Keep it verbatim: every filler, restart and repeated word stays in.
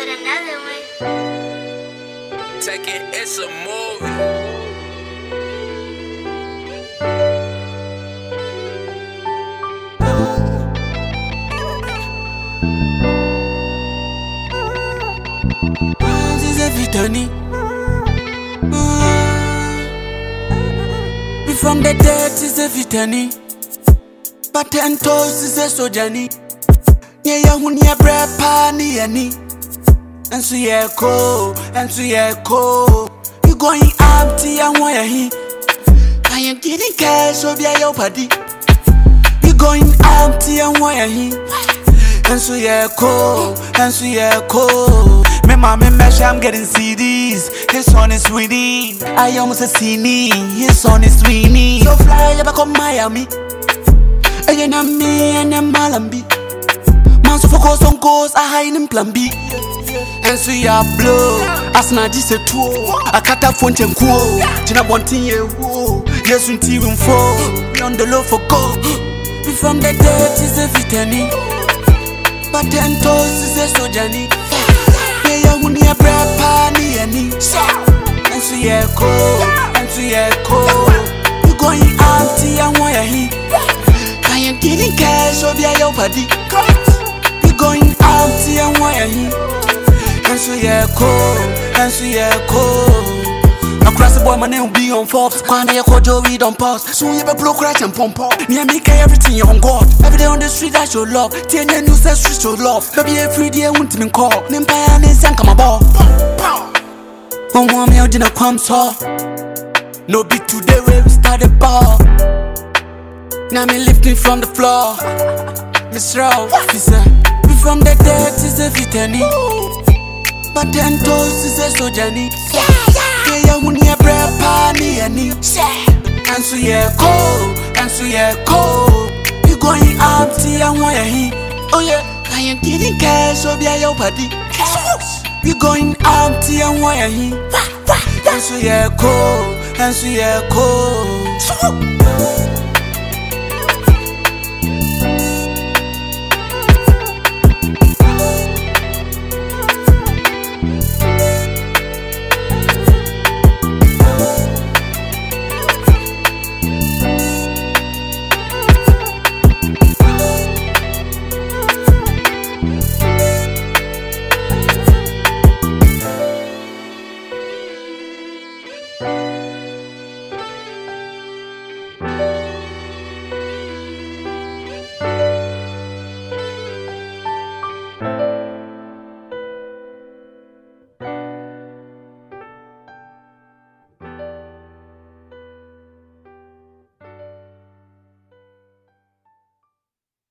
with another one. Take it, it's a movie. Vitani. We from the dead is a vitani. But ten toes is a sojani. Yeah, ya hunya brepa ni yani. And so yeah ko, and so yeah ko. You going empty and why he? I am getting cash of your party. You going empty and why he? And so yeah ko, and so yeah ko. Me mama mesh, I'm getting C Ds. His son is winning. I almost a sini. His son is winning. So fly you back on Miami. Again I'm me and I'm Malambi. Man so focus on goals, I hide in plan B. And so ya blow. As na this a tour. I cut a phone and cool. Jina wanting ye woo. Yes, when T room four. We on the low for gold. We from the dirt is a vitani. But ten toes is a sojani. Yeah, when you bread party and and so yeah ko, and so yeah ko. You going empty and why he? I am getting cash of your party. You going empty and why he? And so yeah ko, and so yeah ko. Across the boy, my name will be on Forbes. When I call Joey, don't pause. Soon you have a blow crash and pump up. Me and me care everything on God. Every day on the street, I show love. Ten years, new set, street show love. Baby, every day, I want to be called. Nimpaya, and then come about. One more me out in a quam saw. No beat today, where we start the ball. Now me lifting from the floor. Miss Rao, he said, we from the dead is a vitani. But ten toes is a sojani. Yeah, when you bread party and and so yeah ko, and so yeah ko. You going empty and why he? Oh yeah, I am getting cash of your party. You going empty and why he? And so yeah ko, and so yeah ko.